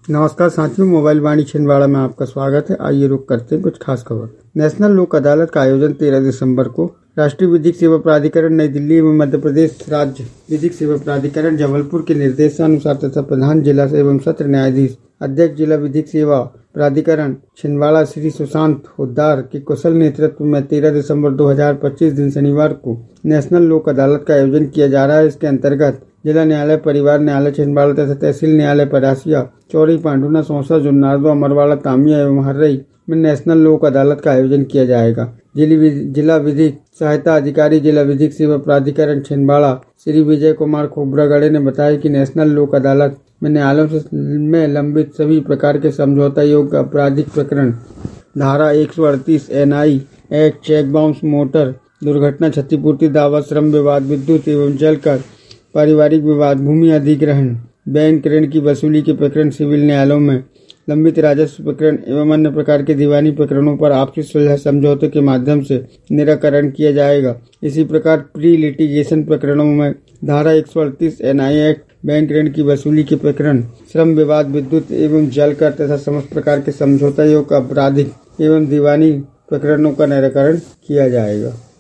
नमस्कार साथियों, मोबाइल वाणी छिंदवाड़ा में आपका स्वागत है। आइए रुक करते हैं कुछ खास खबर। नेशनल लोक अदालत का आयोजन 13 दिसंबर को राष्ट्रीय विधिक सेवा प्राधिकरण नई दिल्ली एवं मध्य प्रदेश राज्य विधिक सेवा प्राधिकरण जबलपुर के निर्देशानुसार तथा प्रधान जिला एवं सत्र न्यायाधीश अध्यक्ष जिला विधिक सेवा प्राधिकरण छिंदवाड़ा श्री सुशांत हुद्दार के कुशल नेतृत्व में 13 दिसंबर 2025 दिन शनिवार को नेशनल लोक अदालत का आयोजन किया जा रहा है। इसके अंतर्गत जिला न्यायालय, परिवार न्यायालय छिंदवाड़ा तथा तहसील न्यायालय परासिया, चौड़ी, पांडुना, सौंसा, जुन्नारदो, अमरवाड़ा, तामिया एवं हर्रई में नेशनल लोक अदालत का आयोजन किया जाएगा। जिला विधिक सहायता अधिकारी जिला विधिक सेवा प्राधिकरण छिंदवाड़ा श्री विजय कुमार खोब्रागड़े ने बताया कि नेशनल लोक अदालत में न्यायालयों में लंबित सभी प्रकार के समझौता योग्य आपराधिक प्रकरण धारा 138 NI act, cheque bounce, motor दुर्घटना क्षतिपूर्ति दावा, श्रम विवाद, विद्युत एवं जल कर, पारिवारिक विवाद, भूमि अधिग्रहण, बैंक ऋण की वसूली के प्रकरण, सिविल न्यायालयों में लंबित राजस्व प्रकरण एवं अन्य प्रकार के दीवानी प्रकरणों पर आपसी सुलह समझौते के माध्यम से निराकरण किया जाएगा। इसी प्रकार प्री लिटिगेशन प्रकरणों में धारा 138 NI एक्ट, बैंक ऋण की वसूली के प्रकरण, श्रम विवाद, विद्युत एवं जल कर तथा समस्त प्रकार के समझौता योग्य आपराधिक एवं दीवानी प्रकरणों का निराकरण किया जाएगा।